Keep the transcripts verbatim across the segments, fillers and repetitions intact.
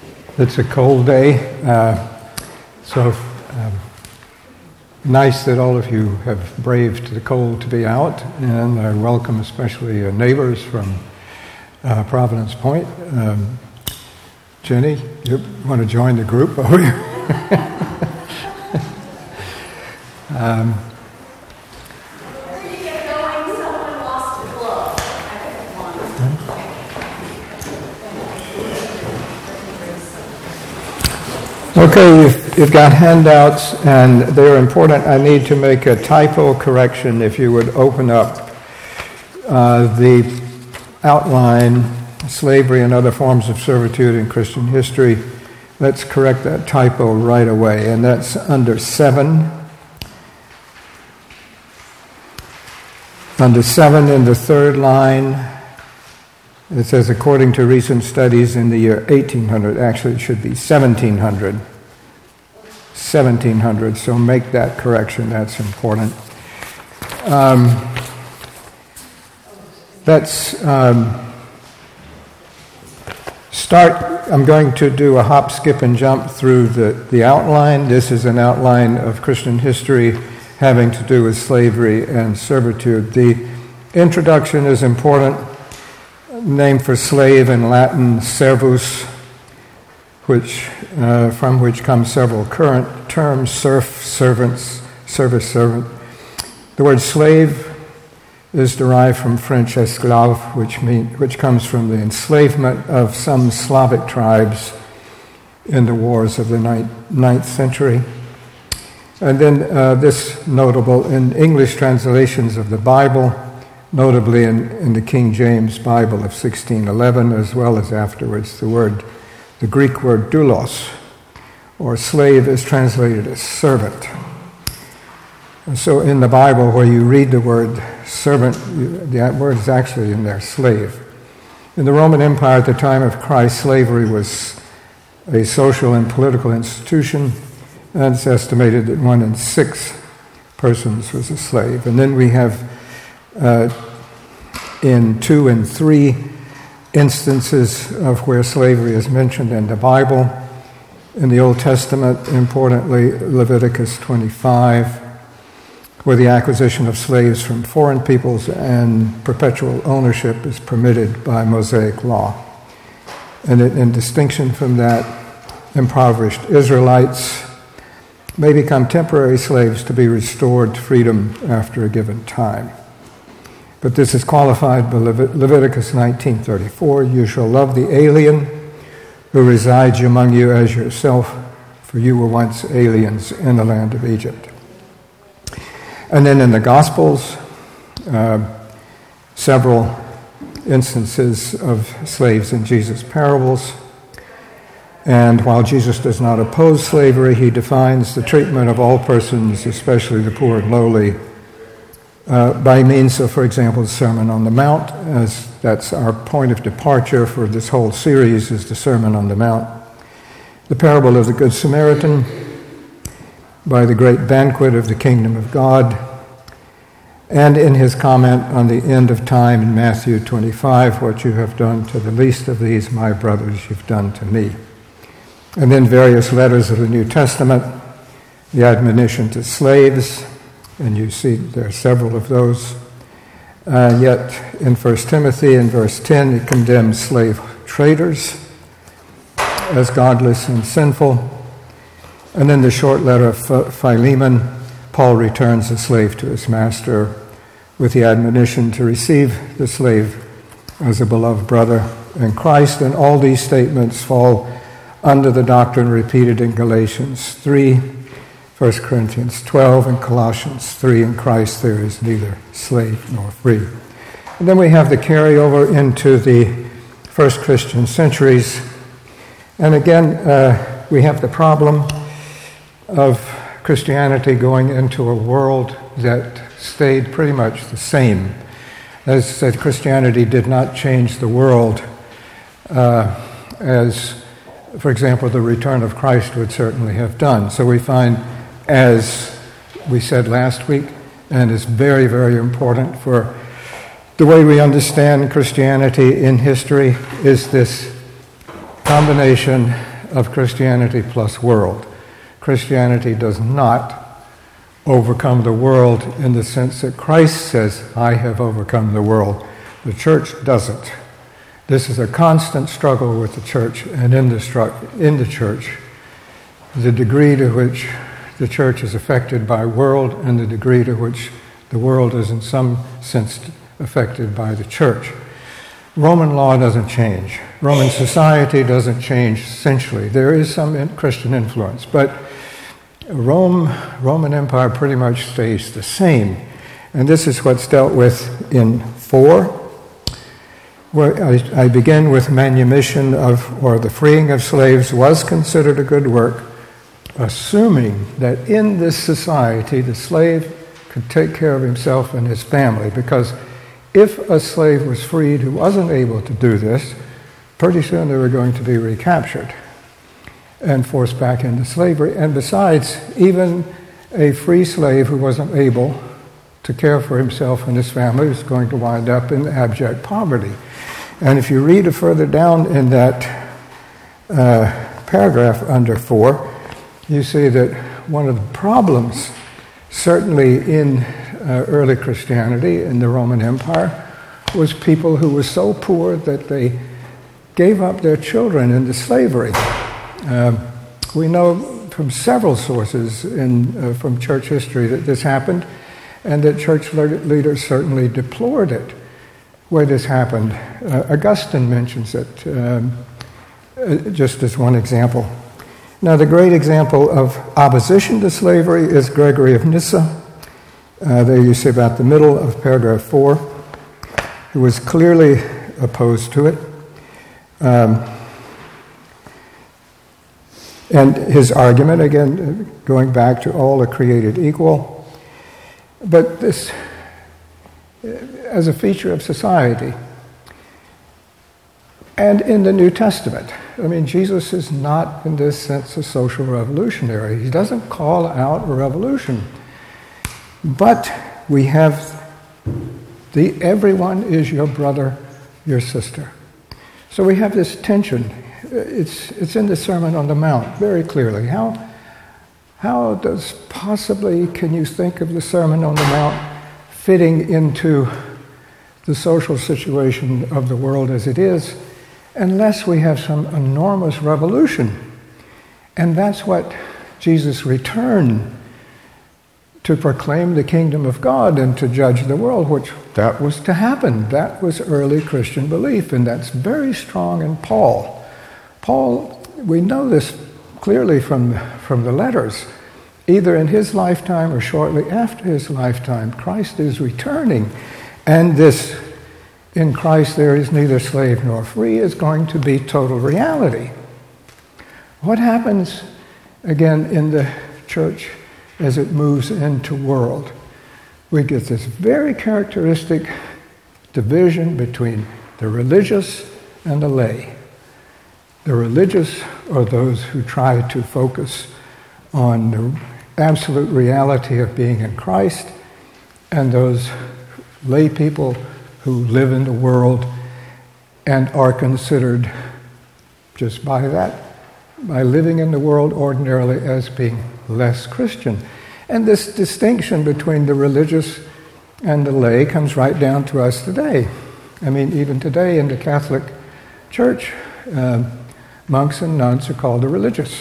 It's a cold day, uh, so um, nice that all of you have braved the cold to be out, and I welcome especially uh, neighbors from uh, Providence Point. Um, Jenny, you want to join the group over here? um, Okay, you've, you've got handouts, and they're important. I need to make a typo correction. If you would open up uh, the outline, Slavery and Other Forms of Servitude in Christian History. Let's correct that typo right away, and that's under seven. Under seven in the third line, it says, according to recent studies in the year eighteen hundred, actually it should be seventeen hundred. seventeen hundred, so make that correction, that's important. Um, let's um, start, I'm going to do a hop, skip, and jump through the, the outline. This is an outline of Christian history having to do with slavery and servitude. The introduction is important. Name for slave in Latin, servus, which uh, from which come several current terms: serf, servants, service, servant. The word slave is derived from French esclave, which mean, which comes from the enslavement of some Slavic tribes in the wars of the ninth century. And then uh, this notable in English translations of the Bible, notably in, in the King James Bible of sixteen eleven, as well as afterwards, the word, the Greek word doulos, or slave, is translated as servant. And so in the Bible, where you read the word servant, that word is actually in there, slave. In the Roman Empire at the time of Christ, slavery was a social and political institution, and it's estimated that one in six persons was a slave. And then we have Uh, in two and three instances of where slavery is mentioned in the Bible. In the Old Testament, importantly, Leviticus twenty-five, where the acquisition of slaves from foreign peoples and perpetual ownership is permitted by Mosaic law. And in, in distinction from that, impoverished Israelites may become temporary slaves to be restored to freedom after a given time. But this is qualified by Levit- Leviticus nineteen thirty-four. You shall love the alien who resides among you as yourself, for you were once aliens in the land of Egypt. And then in the Gospels, uh, several instances of slaves in Jesus' parables. And while Jesus does not oppose slavery, he defines the treatment of all persons, especially the poor and lowly, Uh, by means of, for example, the Sermon on the Mount, as that's our point of departure for this whole series, is the Sermon on the Mount. The parable of the Good Samaritan, by the great banquet of the kingdom of God, and in his comment on the end of time in Matthew twenty-five, what you have done to the least of these, my brothers, you've done to me. And then various letters of the New Testament, the admonition to slaves, and you see there are several of those. Uh, yet in First Timothy, in verse ten, it condemns slave traders as godless and sinful. And in the short letter of Philemon, Paul returns the slave to his master with the admonition to receive the slave as a beloved brother in Christ. And all these statements fall under the doctrine repeated in Galatians three, First Corinthians twelve, and Colossians three. In Christ there is neither slave nor free. And then we have the carryover into the first Christian centuries. And again, uh, we have the problem of Christianity going into a world that stayed pretty much the same. As I said, Christianity did not change the world uh, as, for example, the return of Christ would certainly have done. So we find, as we said last week, and it's very, very important for the way we understand Christianity in history, is this combination of Christianity plus world. Christianity does not overcome the world in the sense that Christ says, I have overcome the world. The church doesn't. This is a constant struggle with the church, and in the, stru- in the church, the degree to which the church is affected by world and the degree to which the world is in some sense affected by the church. Roman law doesn't change. Roman society doesn't change essentially. There is some in Christian influence, but Rome, Roman Empire pretty much stays the same. And this is what's dealt with in four, where I, I begin with manumission of, or the freeing of slaves was considered a good work, assuming that in this society the slave could take care of himself and his family, because if a slave was freed who wasn't able to do this, pretty soon they were going to be recaptured and forced back into slavery. And besides, even a free slave who wasn't able to care for himself and his family was going to wind up in abject poverty. And if you read further down in that uh, paragraph under four, you see that one of the problems, certainly in uh, early Christianity, in the Roman Empire, was people who were so poor that they gave up their children into slavery. Um, we know from several sources in, uh, from church history that this happened, and that church leaders certainly deplored it where this happened. Uh, Augustine mentions it, um, uh, just as one example. Now, the great example of opposition to slavery is Gregory of Nyssa. Uh, there you see about the middle of paragraph four, who was clearly opposed to it. Um, and his argument, again, going back to all are created equal, but this, as a feature of society, and in the New Testament. I mean, Jesus is not, in this sense, a social revolutionary. He doesn't call out a revolution. But we have the everyone is your brother, your sister. So we have this tension. It's it's in the Sermon on the Mount very clearly. How how does possibly can you think of the Sermon on the Mount fitting into the social situation of the world as it is, unless we have some enormous revolution? And that's what Jesus' return to proclaim the kingdom of God and to judge the world, which that was to happen. That was early Christian belief, and that's very strong in Paul. Paul, we know this clearly from, from the letters. Either in his lifetime or shortly after his lifetime, Christ is returning, and this, in Christ there is neither slave nor free, is going to be total reality. What happens, again, in the church as it moves into world? We get this very characteristic division between the religious and the lay. The religious are those who try to focus on the absolute reality of being in Christ, and those lay people who live in the world and are considered, just by that, by living in the world ordinarily, as being less Christian. And this distinction between the religious and the lay comes right down to us today. I mean, even today in the Catholic Church, uh, monks and nuns are called the religious.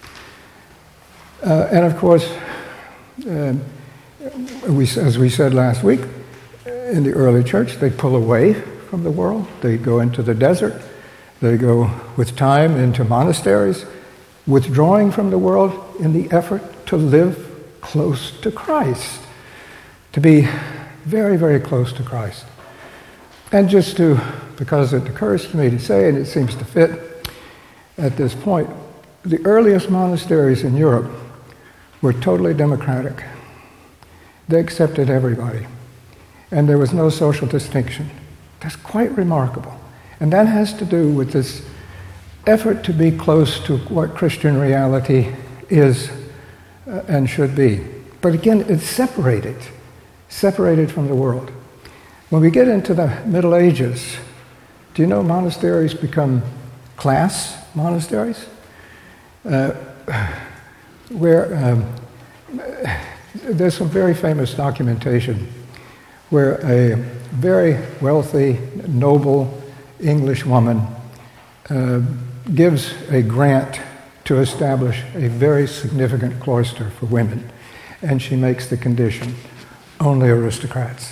Uh, and of course, uh, we, as we said last week, in the early church, they pull away from the world. They go into the desert. They go with time into monasteries, withdrawing from the world in the effort to live close to Christ, to be very, very close to Christ. And just to, because it occurs to me to say, and it seems to fit at this point, the earliest monasteries in Europe were totally democratic. They accepted everybody, and there was no social distinction. That's quite remarkable. And that has to do with this effort to be close to what Christian reality is uh, and should be. But again, it's separated, separated from the world. When we get into the Middle Ages, do you know monasteries become class monasteries? uh, where um, there's some very famous documentation where a very wealthy, noble English woman uh, gives a grant to establish a very significant cloister for women, and she makes the condition, only aristocrats.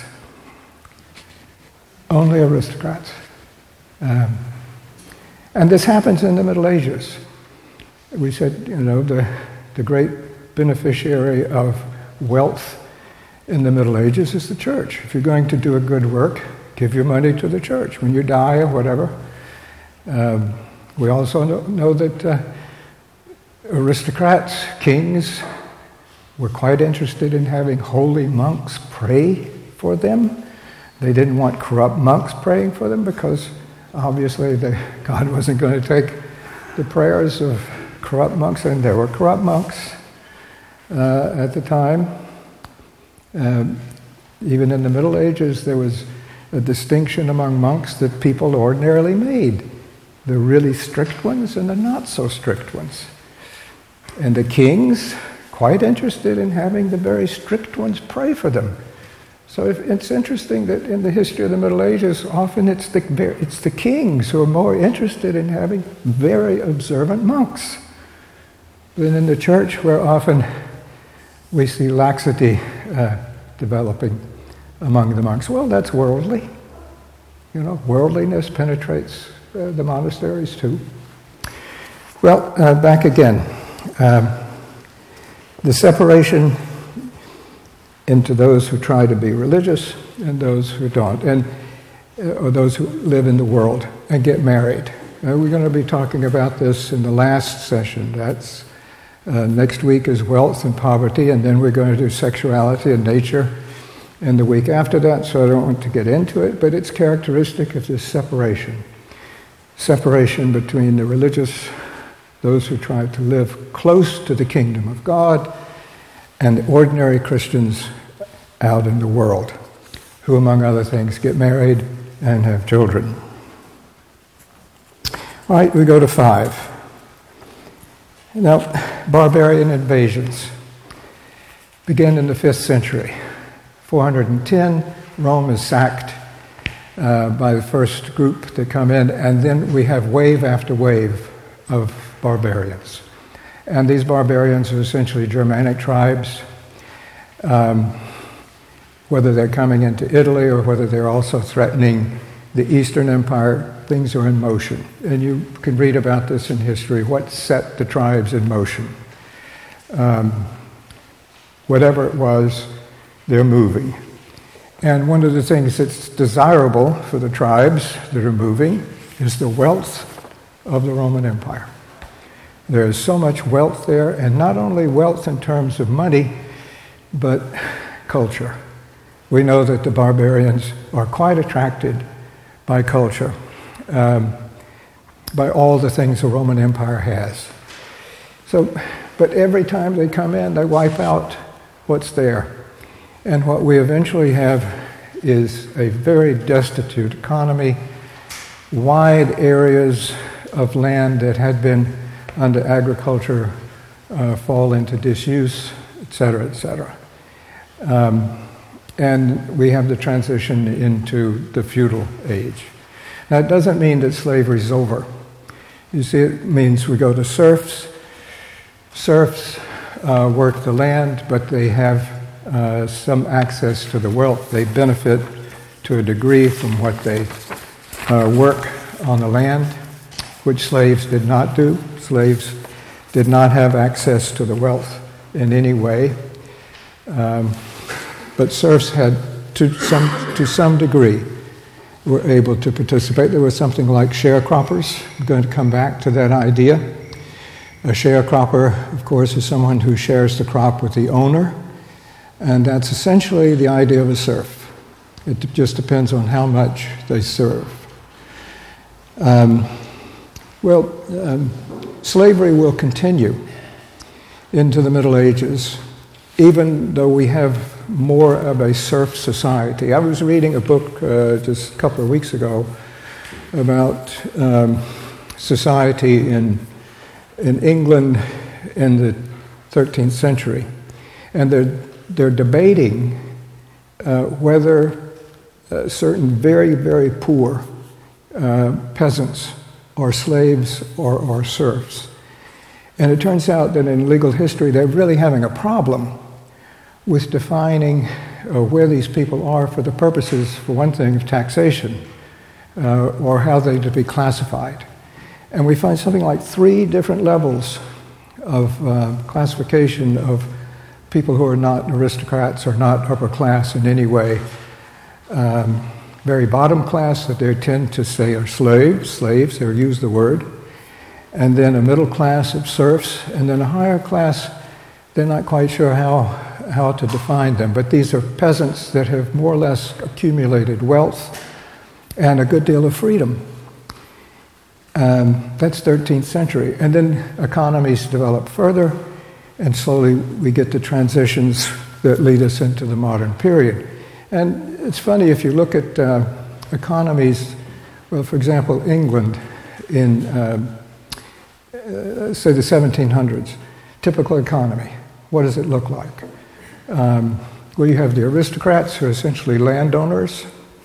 Only aristocrats. Um, and this happens in the Middle Ages. We said, you know, the, the great beneficiary of wealth in the Middle Ages is the church. If you're going to do a good work, give your money to the church when you die or whatever. Um, we also know, know that uh, aristocrats, kings, were quite interested in having holy monks pray for them. They didn't want corrupt monks praying for them because obviously the, God wasn't going to take the prayers of corrupt monks, and there were corrupt monks uh, at the time. Um, even in the Middle Ages, there was a distinction among monks that people ordinarily made. The really strict ones and the not so strict ones. And the kings, quite interested in having the very strict ones pray for them. So if, it's interesting that in the history of the Middle Ages, often it's the, it's the kings who are more interested in having very observant monks than in the church, where often we see laxity uh, developing among the monks. Well, that's worldly. You know, worldliness penetrates uh, the monasteries too. Well, uh, back again. Um, the separation into those who try to be religious and those who don't, and uh, or those who live in the world and get married. Uh, we're going to be talking about this in the last session. That's uh, next week is wealth and poverty, and then we're going to do sexuality and nature in the week after that, so I don't want to get into it, but it's characteristic of this separation. Separation between the religious, those who try to live close to the kingdom of God, and the ordinary Christians out in the world, who, among other things, get married and have children. All right, we go to five. Now, barbarian invasions begin in the fifth century. four hundred ten, Rome is sacked uh, by the first group that come in, and then we have wave after wave of barbarians. And these barbarians are essentially Germanic tribes, um, whether they're coming into Italy or whether they're also threatening the Eastern Empire. Things are in motion. And you can read about this in history, what set the tribes in motion. Um, whatever it was, they're moving. And one of the things that's desirable for the tribes that are moving is the wealth of the Roman Empire. There is so much wealth there, and not only wealth in terms of money, but culture. We know that the barbarians are quite attracted by culture, um, by all the things the Roman Empire has. So, but every time they come in, they wipe out what's there. And what we eventually have is a very destitute economy, wide areas of land that had been under agriculture uh, fall into disuse, et cetera, et cetera. Um, and we have the transition into the feudal age. Now, it doesn't mean that slavery is over. You see, it means we go to serfs. Serfs uh, work the land, but they have uh, some access to the wealth. They benefit to a degree from what they uh, work on the land, which slaves did not do. Slaves did not have access to the wealth in any way, um, but serfs had, to some to some degree, were able to participate. There was something like sharecroppers. I'm going to come back to that idea. A sharecropper, of course, is someone who shares the crop with the owner, and that's essentially the idea of a serf. It just depends on how much they serve. Um, well, um, slavery will continue into the Middle Ages, even though we have more of a serf society. I was reading a book uh, just a couple of weeks ago about um, society in in England in the thirteenth century, and they're, they're debating uh, whether uh, certain very, very poor uh, peasants are slaves or, or serfs. And it turns out that in legal history, they're really having a problem with defining uh, where these people are for the purposes, for one thing, of taxation, uh, or how they're to be classified. And we find something like three different levels of uh, classification of people who are not aristocrats or not upper class in any way. Um, very bottom class that they tend to say are slaves, slaves, they use the word, and then a middle class of serfs, and then a higher class, they're not quite sure how, how to define them, but these are peasants that have more or less accumulated wealth and a good deal of freedom. Um, that's thirteenth century. And then economies develop further, and slowly we get the transitions that lead us into the modern period. And it's funny, if you look at uh, economies, well, for example, England in, uh, uh, say, the seventeen hundreds, typical economy, what does it look like? Um, well, you have the aristocrats, who are essentially landowners.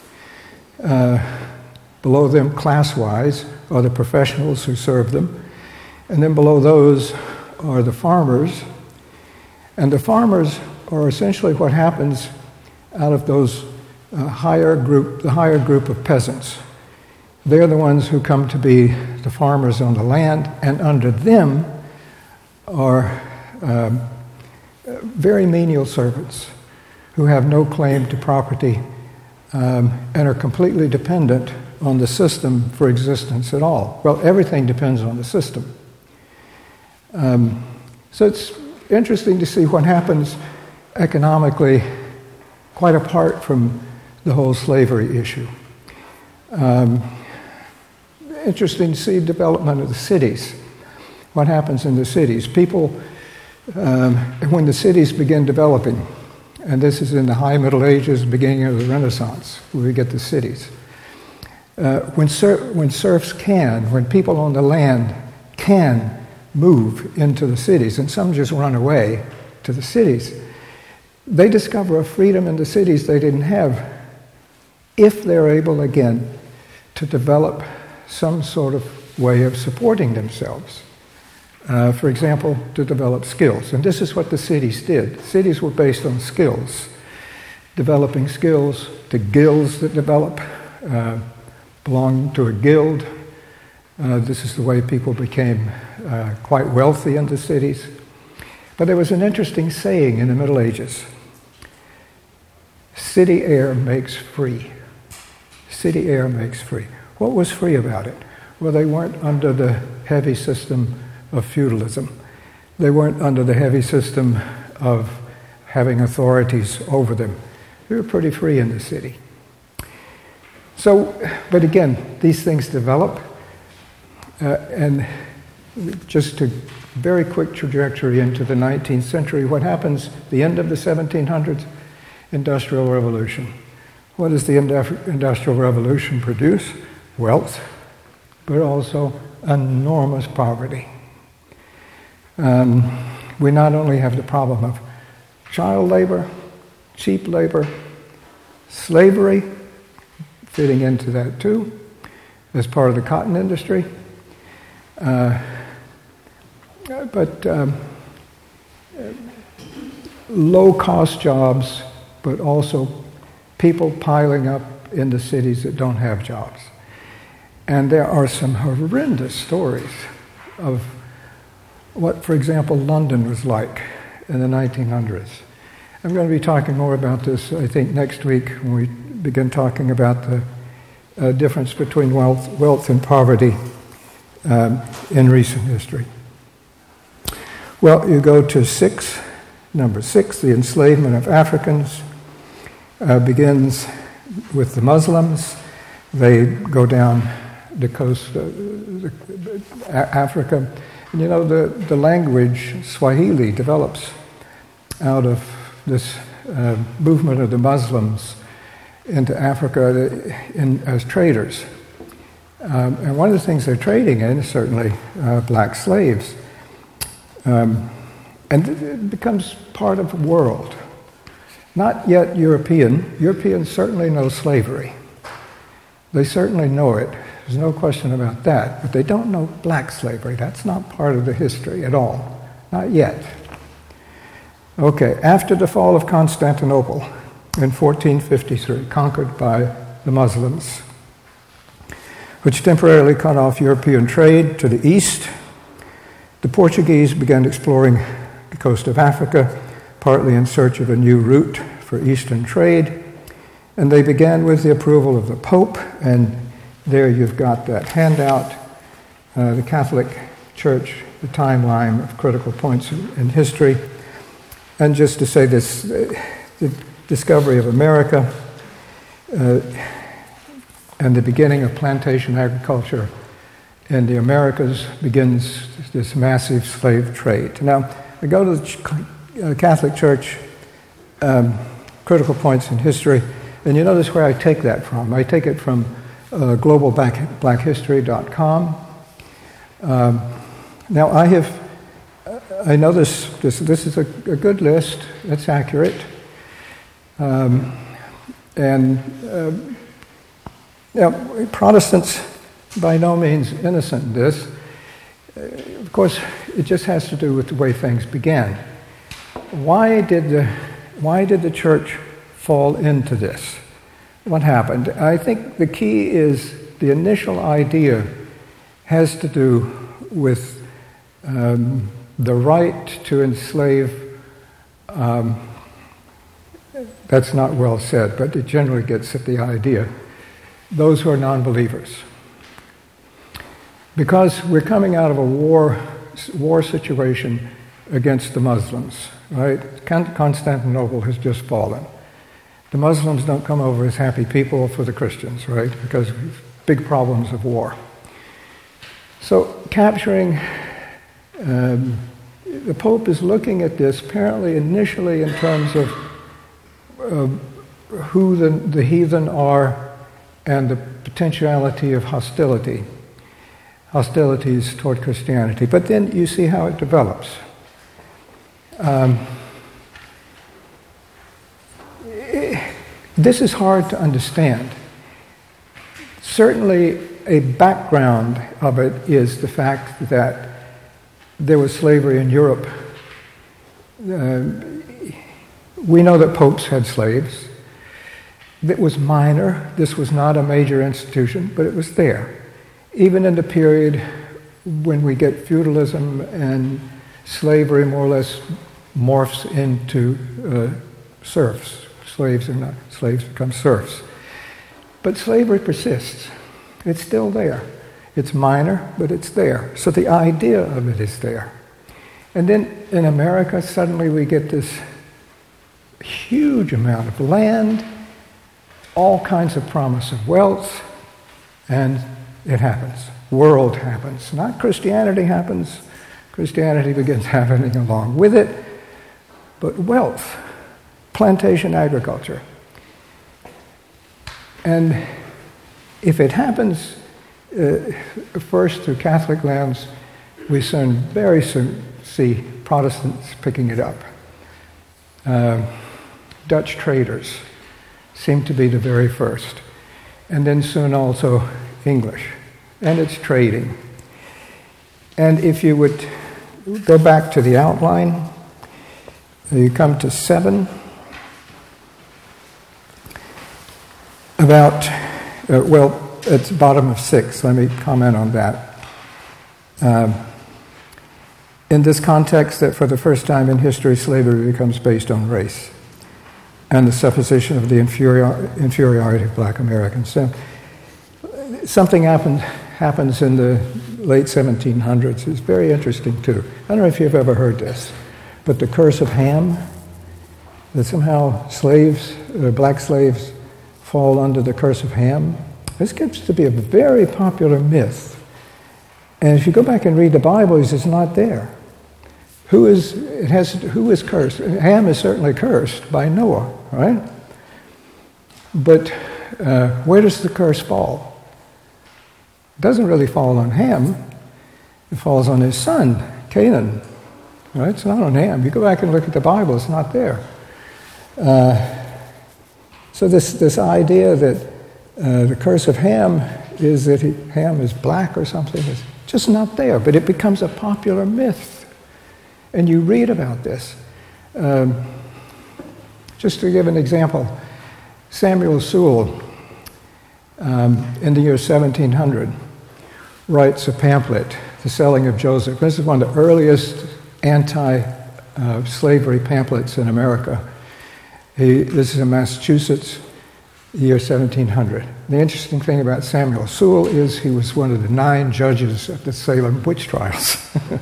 Uh, below them, class-wise, are the professionals who serve them. And then below those are the farmers. And the farmers are essentially what happens out of those uh, higher group, the higher group of peasants. They're the ones who come to be the farmers on the land, and under them are um, very menial servants who have no claim to property um, and are completely dependent on the system for existence at all. Well, everything depends on the system. Um, so it's interesting to see what happens economically quite apart from the whole slavery issue. Um, interesting to see development of the cities. What happens in the cities? People, um, when the cities begin developing, and this is in the High Middle Ages, beginning of the Renaissance, where we get the cities. Uh, when, ser- when serfs can, when people on the land can move into the cities, and some just run away to the cities, they discover a freedom in the cities they didn't have if they're able, again, to develop some sort of way of supporting themselves. Uh, for example, to develop skills. And this is what the cities did. Cities were based on skills, developing skills, the guilds that develop, uh, belonged to a guild. Uh, this is the way people became uh, quite wealthy in the cities. But there was an interesting saying in the Middle Ages. City air makes free. City air makes free. What was free about it? Well, they weren't under the heavy system of feudalism. They weren't under the heavy system of having authorities over them. They were pretty free in the city. So, but again, these things develop, uh, and just to very quick trajectory into the nineteenth century, what happens, the end of the seventeen hundreds, Industrial Revolution. What does the Industrial Revolution produce? Wealth, but also enormous poverty. Um, we not only have the problem of child labor, cheap labor, slavery, fitting into that too, as part of the cotton industry, uh, but um, low-cost jobs, but also people piling up in the cities that don't have jobs. And there are some horrendous stories of what, for example, London was like in the nineteen hundreds. I'm going to be talking more about this, I think, next week when we begin talking about the uh, difference between wealth, wealth and poverty um, in recent history. Well, you go to six, number six, the enslavement of Africans uh, begins with the Muslims. They go down the coast of Africa. And you know, the, the language, Swahili, develops out of this uh, movement of the Muslims into Africa in, as traders. Um, and one of the things they're trading in is certainly uh, black slaves. Um, and it becomes part of the world. Not yet European. Europeans certainly know slavery. They certainly know it. There's no question about that. But they don't know black slavery. That's not part of the history at all. Not yet. Okay, after the fall of Constantinople in fourteen fifty-three, conquered by the Muslims, which temporarily cut off European trade to the east, the Portuguese began exploring the coast of Africa, partly in search of a new route for eastern trade, and they began with the approval of the Pope, and there you've got that handout, uh, the Catholic Church, the timeline of critical points in history. And just to say this, uh, the discovery of America uh, and the beginning of plantation agriculture in the Americas begins this massive slave trade. Now, I go to the uh, Catholic Church, um, critical points in history, and you notice where I take that from. I take it from uh, global black history dot com. Um, now, I have I know this, this, this is a, a good list. It's accurate. Um, and uh, now, Protestants, by no means innocent in this. Uh, of course, it just has to do with the way things began. Why did the, why did the church fall into this? What happened? I think the key is the initial idea has to do with um, the right to enslave, um, that's not well said, but it generally gets at the idea, those who are non-believers. Because we're coming out of a war, war situation against the Muslims, right? Constantinople has just fallen. The Muslims don't come over as happy people for the Christians, right? Because of big problems of war. So capturing Um, the Pope is looking at this apparently initially in terms of uh, who the, the heathen are and the potentiality of hostility, hostilities toward Christianity. But then you see how it develops. Um, it, this is hard to understand. Certainly a background of it is the fact that there was slavery in Europe. Uh, we know that popes had slaves. It was minor. This was not a major institution, but it was there. Even in the period when we get feudalism and slavery more or less morphs into uh, serfs. Slaves are not, slaves become serfs. But slavery persists. It's still there. It's minor, but it's there. So the idea of it is there. And then in America, suddenly we get this huge amount of land, all kinds of promise of wealth, and it happens. World happens. Not Christianity happens. Christianity begins happening along with it, but wealth, plantation agriculture. And if it happens Uh, first through Catholic lands, we soon, very soon see Protestants picking it up. Uh, Dutch traders seem to be the very first. And then soon also English. And it's trading. And if you would go back to the outline, you come to seven. About, uh, well, it's bottom of six. Let me comment on that. Um, in this context, that for the first time in history, slavery becomes based on race and the supposition of the inferior, inferiority of black Americans. So, something happened, happens in the late seventeen hundreds. It's very interesting, too. I don't know if you've ever heard this, but the curse of Ham, that somehow slaves, uh, black slaves, fall under the curse of Ham. This gets to be a very popular myth. And if you go back and read the Bible, it's not there. Who is, it has, who is cursed? Ham is certainly cursed by Noah, right? But uh, where does the curse fall? It doesn't really fall on Ham. It falls on his son, Canaan. Right? It's not on Ham. You go back and look at the Bible, it's not there. Uh, so this, this idea that uh, the curse of Ham is that he, Ham is black or something is just not there, but it becomes a popular myth. And you read about this. Um, just to give an example, Samuel Sewall, um, in the year seventeen hundred, writes a pamphlet, The Selling of Joseph. This is one of the earliest anti-slavery uh, pamphlets in America. He, this is in Massachusetts, the year seventeen hundred. The interesting thing about Samuel Sewall is he was one of the nine judges at the Salem witch trials.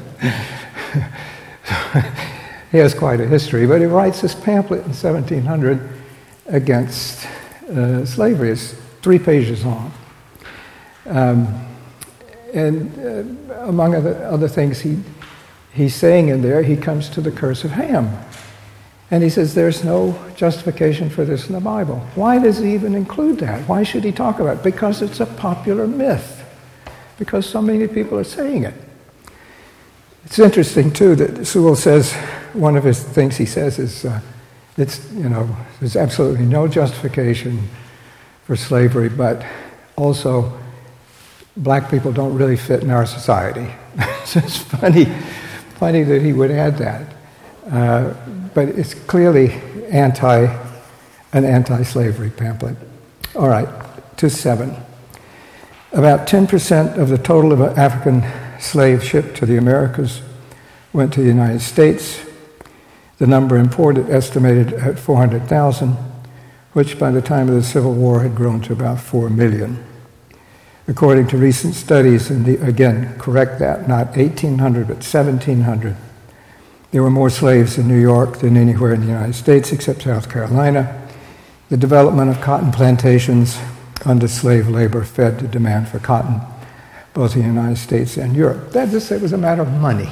He has quite a history, but he writes this pamphlet in seventeen hundred against uh, slavery. It's three pages long. Um, and uh, among other, other things he, he's saying in there, he comes to the curse of Ham. And he says there's no justification for this in the Bible. Why does he even include that? Why should he talk about it? Because it's a popular myth. Because so many people are saying it. It's interesting, too, that Sewall says, one of his things he says is, uh, it's, you know, there's absolutely no justification for slavery, but also black people don't really fit in our society. It's just funny, funny that he would add that. Uh, but it's clearly anti, an anti-slavery pamphlet. All right, to seven. About ten percent of the total of African slaves shipped to the Americas went to the United States. The number imported estimated at four hundred thousand, which by the time of the Civil War had grown to about four million. According to recent studies, and the, again, correct that, not eighteen hundred, but seventeen hundred, there were more slaves in New York than anywhere in the United States except South Carolina. The development of cotton plantations under slave labor fed the demand for cotton, both in the United States and Europe. That just it was a matter of money.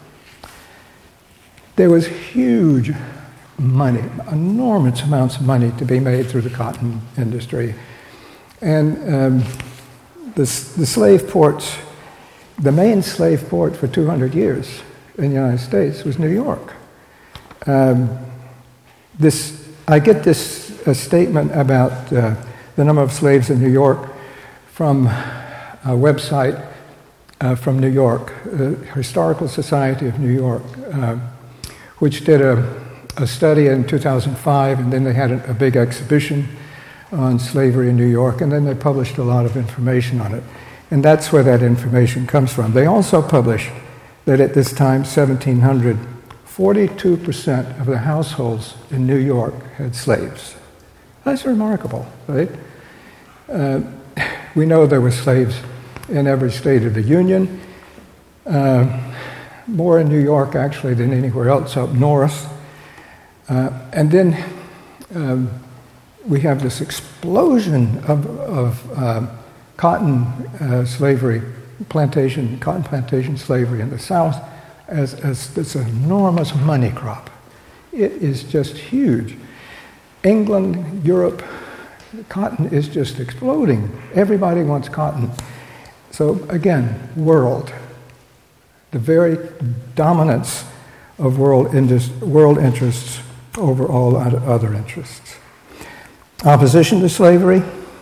There was huge money, enormous amounts of money to be made through the cotton industry. And um, the, the slave ports, the main slave port for two hundred years in the United States was New York. Um, this, I get this a statement about uh, the number of slaves in New York from a website uh, from New York, the Historical Society of New York, uh, which did a, a study in two thousand five, and then they had a, a big exhibition on slavery in New York, and then they published a lot of information on it. And that's where that information comes from. They also published that at this time, seventeen hundred, forty-two percent of the households in New York had slaves. That's remarkable, right? Uh, we know there were slaves in every state of the Union, uh, more in New York actually than anywhere else up north. Uh, and then um, we have this explosion of, of uh, cotton uh, slavery, plantation, cotton plantation slavery in the South as, as this enormous money crop. It is just huge. England, Europe, cotton is just exploding. Everybody wants cotton. So again, world, the very dominance of world, indus- world interests over all other interests. Opposition to slavery.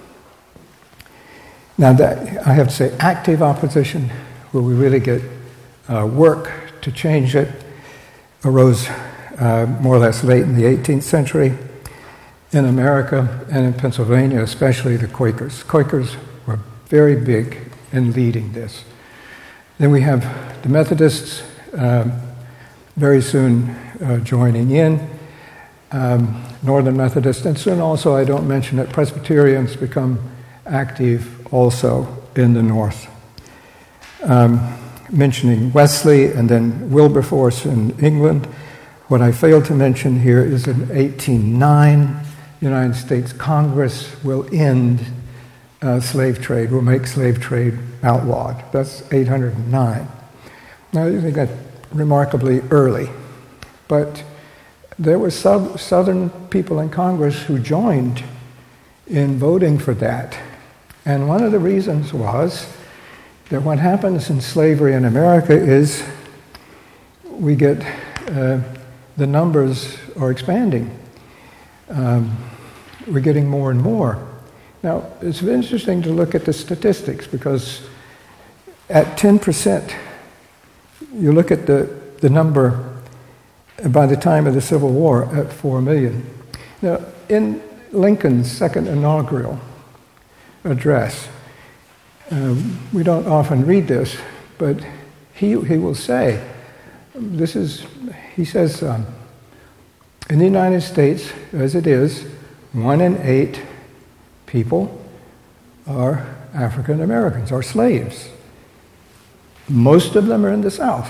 Now, that, I have to say, active opposition, where we really get uh, work to change it, arose uh, more or less late in the eighteenth century. In America and in Pennsylvania, especially the Quakers. Quakers were very big in leading this. Then we have the Methodists um, very soon uh, joining in, um, Northern Methodists, and soon also, I don't mention it, Presbyterians become active also in the North. Um, mentioning Wesley and then Wilberforce in England. What I failed to mention here is in eighteen oh nine, the United States Congress will end uh, slave trade, will make slave trade outlawed. That's eight hundred nine. Now, I think that's remarkably early. But there were sub- Southern people in Congress who joined in voting for that. And one of the reasons was that what happens in slavery in America is we get uh, the numbers are expanding. Um, we're getting more and more. Now, it's interesting to look at the statistics, because at ten percent, you look at the, the number by the time of the Civil War at four million. Now, in Lincoln's second inaugural address, um, we don't often read this, but he, he will say, this is, he says, um, in the United States, as it is, one in eight people are African Americans, are slaves. Most of them are in the South.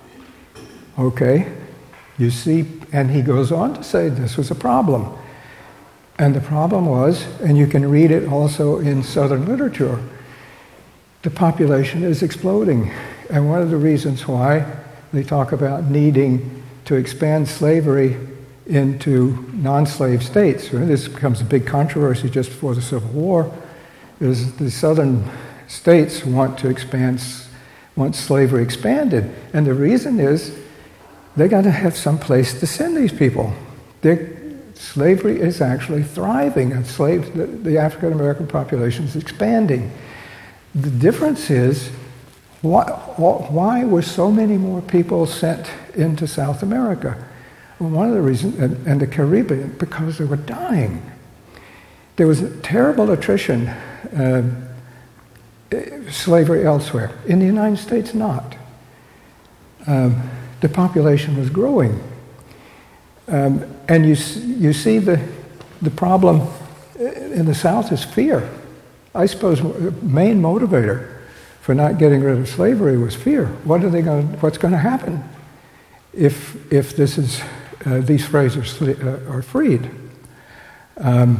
Okay, you see, and he goes on to say this was a problem. And the problem was, and you can read it also in Southern literature, the population is exploding. And one of the reasons why they talk about needing to expand slavery into non-slave states, right? This becomes a big controversy just before the Civil War, is the southern states want to expand, want slavery expanded. And the reason is they got to have some place to send these people. They're, slavery is actually thriving, and slaves, the, the African American population is expanding. The difference is, why, why were so many more people sent into South America? Well, one of the reasons, and, and the Caribbean, because they were dying. There was a terrible attrition, uh, slavery elsewhere. In the United States, not. Um, the population was growing. Um, and you you see the the problem in the South is fear. I suppose the main motivator for not getting rid of slavery was fear. What are they going? What's going to happen if if this is uh, these slaves are, uh, are freed? Um,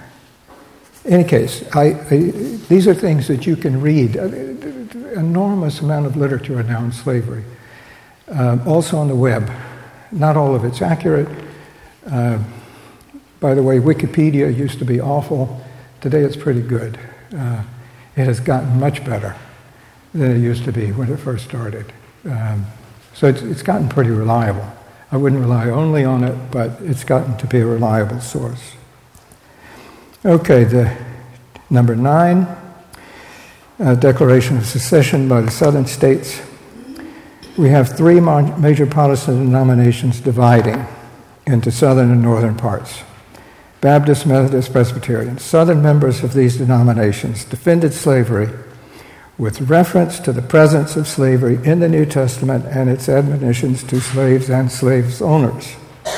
in any case, I, I, these are things that you can read. An enormous amount of literature now on slavery, um, also on the web. Not all of it's accurate. Uh, by the way, Wikipedia used to be awful. Today it's pretty good. Uh, it has gotten much better than it used to be when it first started. Um, so it's, it's gotten pretty reliable. I wouldn't rely only on it, but it's gotten to be a reliable source. Okay, the number nine, uh, Declaration of Secession by the Southern states. We have three major Protestant denominations dividing into southern and northern parts. Baptist, Methodist, Presbyterian. Southern members of these denominations defended slavery with reference to the presence of slavery in the New Testament and its admonitions to slaves and slaves' owners.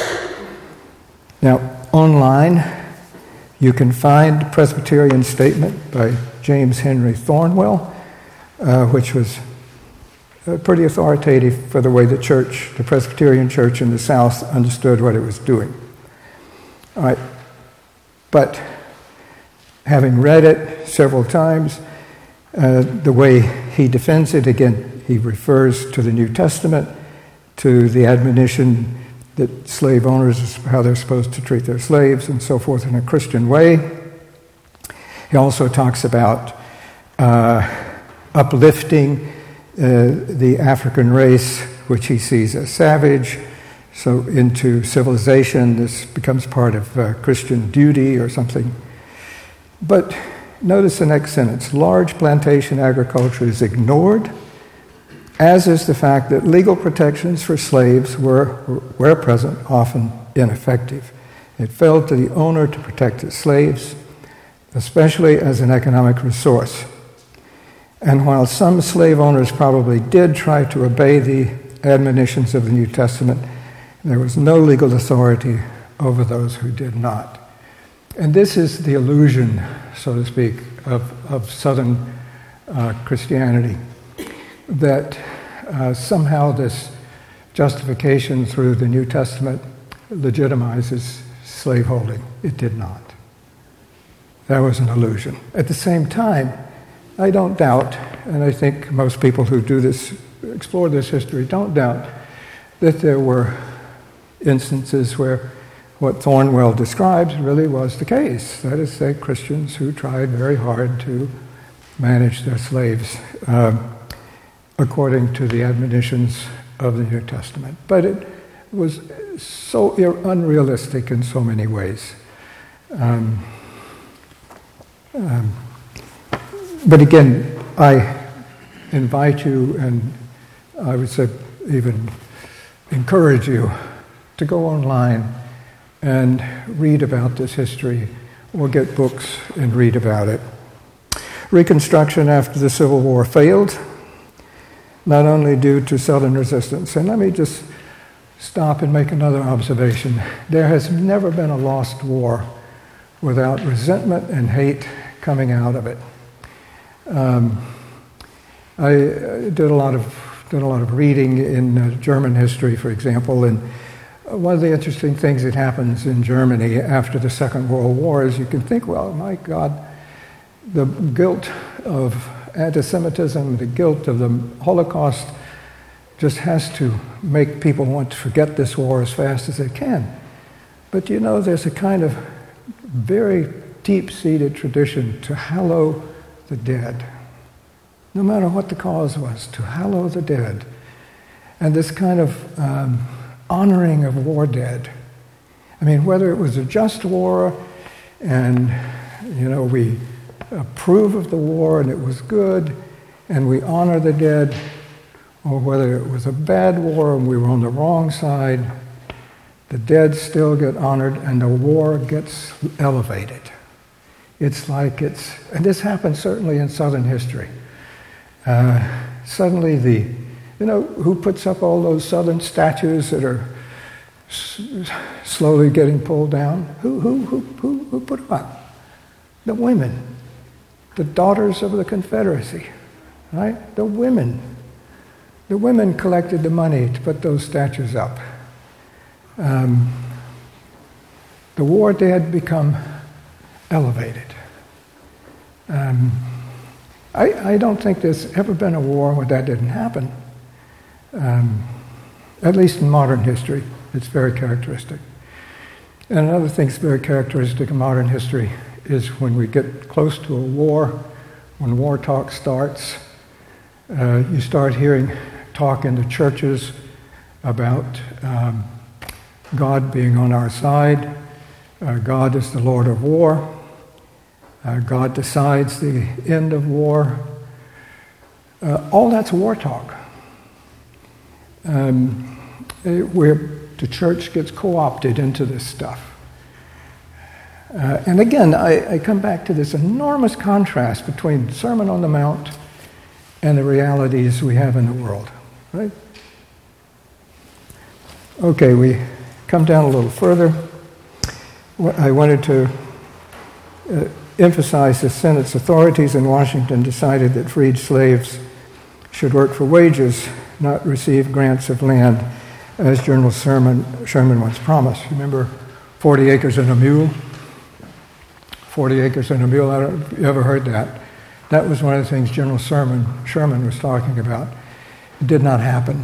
Now, online, you can find the Presbyterian statement by James Henry Thornwell, uh, which was pretty authoritative for the way the church, the Presbyterian church in the South, understood what it was doing. All right. But having read it several times, uh, the way he defends it, again, he refers to the New Testament, to the admonition that slave owners, how they're supposed to treat their slaves and so forth in a Christian way. He also talks about uh, uplifting Uh, the African race, which he sees as savage, so into civilization. This becomes part of uh, Christian duty or something. But notice the next sentence. Large plantation agriculture is ignored, as is the fact that legal protections for slaves were, where present, often ineffective. It fell to the owner to protect his slaves, especially as an economic resource. And while some slave owners probably did try to obey the admonitions of the New Testament, there was no legal authority over those who did not. And this is the illusion, so to speak, of, of Southern uh, Christianity, that uh, somehow this justification through the New Testament legitimizes slaveholding. It did not. That was an illusion. At the same time, I don't doubt, and I think most people who do this, explore this history, don't doubt that there were instances where what Thornwell describes really was the case. That is, say, Christians who tried very hard to manage their slaves um, according to the admonitions of the New Testament. But it, was so unrealistic in so many ways. Um, um, but again, I invite you, and I would say even encourage you to go online and read about this history, or get books and read about it. Reconstruction after the Civil War failed, not only due to Southern resistance. And let me just stop and make another observation. There has never been a lost war without resentment and hate coming out of it. Um, I did a lot of did a lot of reading in uh, German history, for example, and one of the interesting things that happens in Germany after the Second World War is you can think, well, my God, the guilt of anti-Semitism, the guilt of the Holocaust just has to make people want to forget this war as fast as they can. But you know, there's a kind of very deep-seated tradition to hallow the dead, no matter what the cause was, to hallow the dead. And this kind of um, honoring of war dead. I mean, whether it was a just war and, you know, we approve of the war and it was good and we honor the dead, or whether it was a bad war and we were on the wrong side, the dead still get honored and the war gets elevated. It's like it's, and this happens certainly in Southern history. Uh, suddenly the, you know, who puts up all those Southern statues that are s- slowly getting pulled down? Who, who, who, who, who put them up? The women, the daughters of the Confederacy, right? The women. The women collected the money to put those statues up. Um, the war dead become elevated. Um, I, I don't think there's ever been a war where that didn't happen. Um, at least in modern history, it's very characteristic. And another thing that's very characteristic of modern history is when we get close to a war, when war talk starts, uh, you start hearing talk in the churches about um, God being on our side. Uh, God is the Lord of war. Uh, God decides the end of war. Uh, all that's war talk. Um, it, where the church gets co-opted into this stuff. Uh, and again, I, I come back to this enormous contrast between Sermon on the Mount and the realities we have in the world. Right? Okay, we come down a little further. I wanted to uh, emphasize the Senate's authorities in Washington decided that freed slaves should work for wages, not receive grants of land, as General Sherman, Sherman once promised. Remember forty acres and a mule? forty acres and a mule, I don't know if you ever heard that. That was one of the things General Sherman, Sherman was talking about. It did not happen.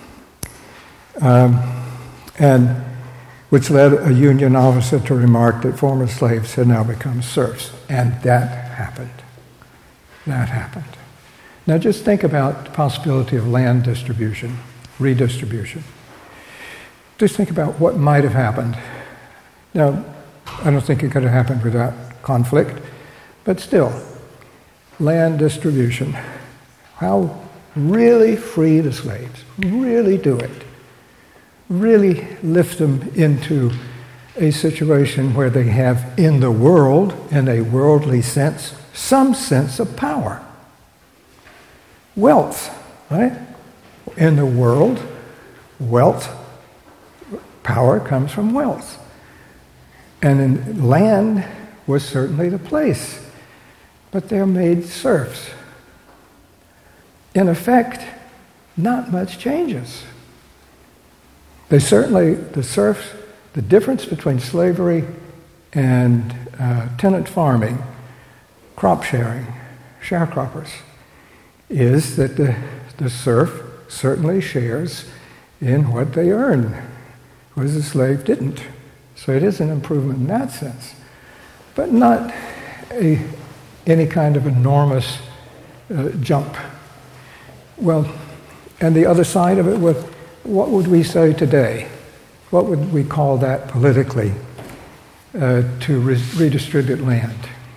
Um, and which led a Union officer to remark that former slaves had now become serfs. And that happened. That happened. Now just think about the possibility of land distribution, redistribution. Just think about what might have happened. Now, I don't think it could have happened without conflict, but still, land distribution. How really free the slaves, really do it. Really lift them into a situation where they have in the world, in a worldly sense, some sense of power. Wealth, right? In the world, wealth, power comes from wealth. And in land was certainly the place. But they're made serfs. In effect, not much changes. They certainly, the serfs, the difference between slavery and uh, tenant farming, crop sharing, sharecroppers, is that the, the serf certainly shares in what they earn, whereas the slave didn't. So it is an improvement in that sense, but not a, any kind of enormous uh, jump. Well, and the other side of it, with what would we say today? what would we call that politically, uh, to re- redistribute land?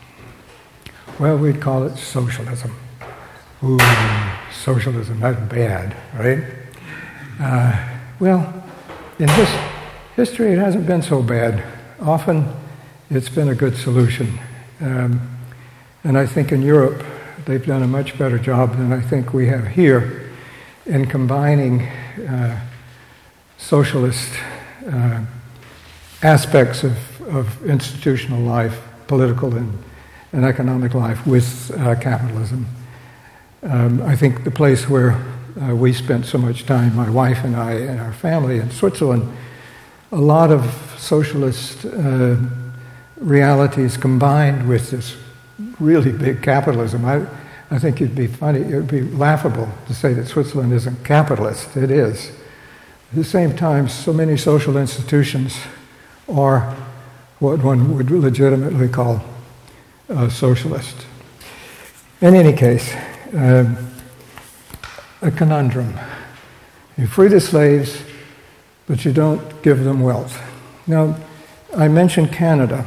Well, we'd call it socialism. Ooh, socialism, that's bad, right? Uh, well, in this history, it hasn't been so bad. Often, it's been a good solution. Um, and I think in Europe, they've done a much better job than I think we have here in combining uh, socialist uh, aspects of, of institutional life, political and, and economic life, with uh, capitalism. Um, I think the place where uh, we spent so much time, my wife and I and our family in Switzerland, a lot of socialist uh, realities combined with this really big capitalism. I, I think it'd be funny, it would be laughable to say that Switzerland isn't capitalist. It is. At the same time, so many social institutions are what one would legitimately call uh, socialist. In any case, um, a conundrum. You free the slaves, but you don't give them wealth. Now, I mentioned Canada.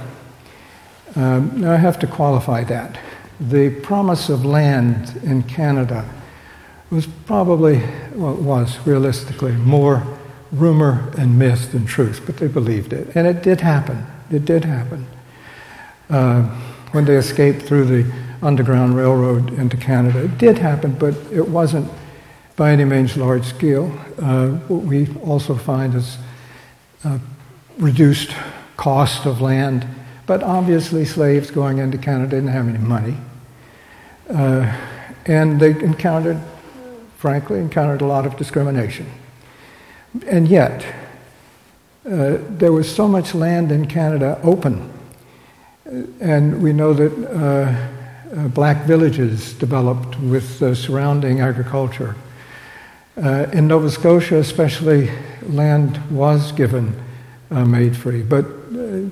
Um, now I have to qualify that. The promise of land in Canada was probably, well, it was realistically more rumor and myth than truth, but they believed it. And it did happen. It did happen. Uh, when they escaped through the Underground Railroad into Canada, it did happen, but it wasn't by any means large scale. Uh, what we also find is uh, reduced cost of land, but obviously slaves going into Canada didn't have any money. Uh, and they encountered, frankly, encountered a lot of discrimination. And yet, uh, there was so much land in Canada open, and we know that uh, uh, black villages developed with uh, surrounding agriculture. Uh, in Nova Scotia especially, land was given, uh, made free, but uh,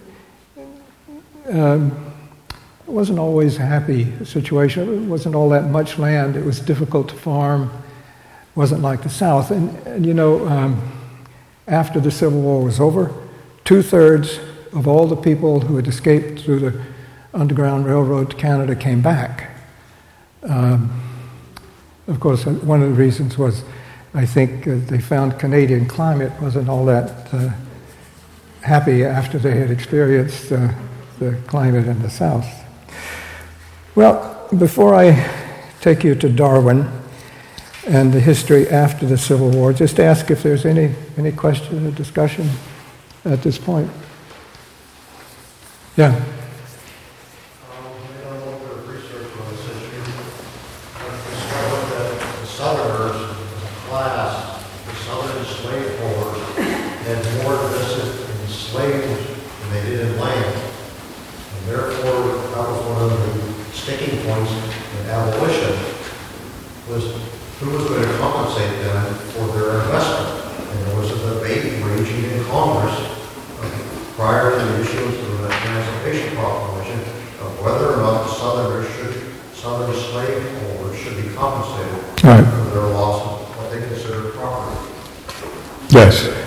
um, it wasn't always a happy situation. It wasn't all that much land. It was difficult to farm. It wasn't like the South. And, and you know, um, after the Civil War was over, two-thirds of all the people who had escaped through the Underground Railroad to Canada came back. Um, of course, one of the reasons was, I think, uh, they found Canadian climate wasn't all that uh, happy after they had experienced uh, the climate in the South. Well, before I take you to Darwin and the history after the Civil War, just ask if there's any, any question or discussion at this point. Yeah. Yes.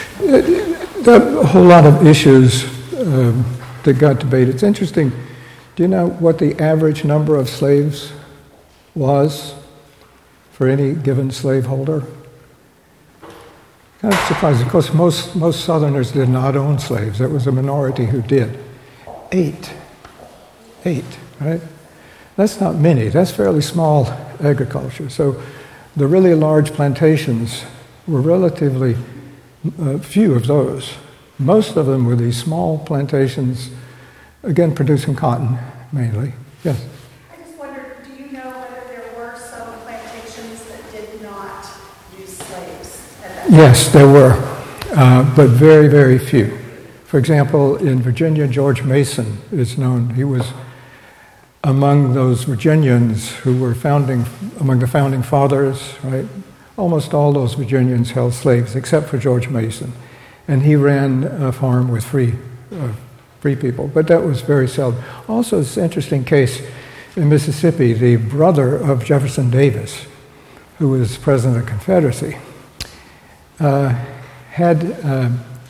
A whole lot of issues um, that got debated. It's interesting. Do you know what the average number of slaves was for any given slaveholder? Kind of surprising. Of course, most, most Southerners did not own slaves. There was a minority who did. Eight. Eight, right? That's not many. That's fairly small agriculture. So the really large plantations were relatively uh, few of those. Most of them were these small plantations, again, producing cotton, mainly. Yes? I just wondered, do you know whether there were some plantations that did not use slaves at that time? Yes, there were, uh, but very, very few. For example, in Virginia, George Mason is known. He was among those Virginians who were founding, among the founding fathers, right? Almost all those Virginians held slaves, except for George Mason. And he ran a farm with free, uh, free people, but that was very seldom. Also, it's an interesting case in Mississippi. The brother of Jefferson Davis, who was president of the Confederacy, uh, had uh,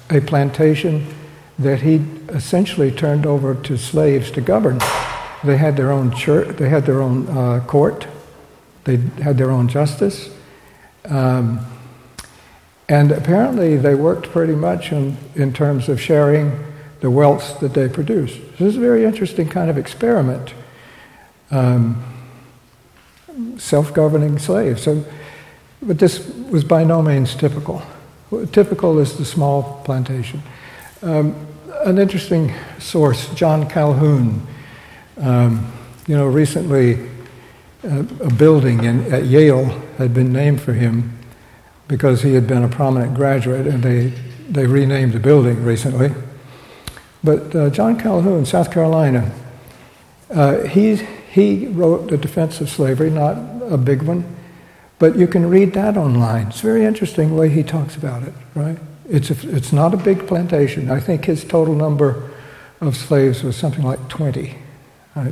a plantation that he essentially turned over to slaves to govern. They had their own church, they had their own uh, court, they had their own justice, um, and apparently they worked pretty much in, in terms of sharing the wealth that they produced. So this is a very interesting kind of experiment. Um, self-governing slaves. So, but this was by no means typical. Typical is the small plantation. Um, an interesting source, John Calhoun. Um, you know, recently uh, a building in, at Yale had been named for him because he had been a prominent graduate, and they, they renamed the building recently. But uh, John Calhoun, South Carolina, uh, he, he wrote The Defense of Slavery, not a big one, but you can read that online. It's very interesting the way he talks about it, right? It's, a, it's not a big plantation. I think his total number of slaves was something like twenty, right?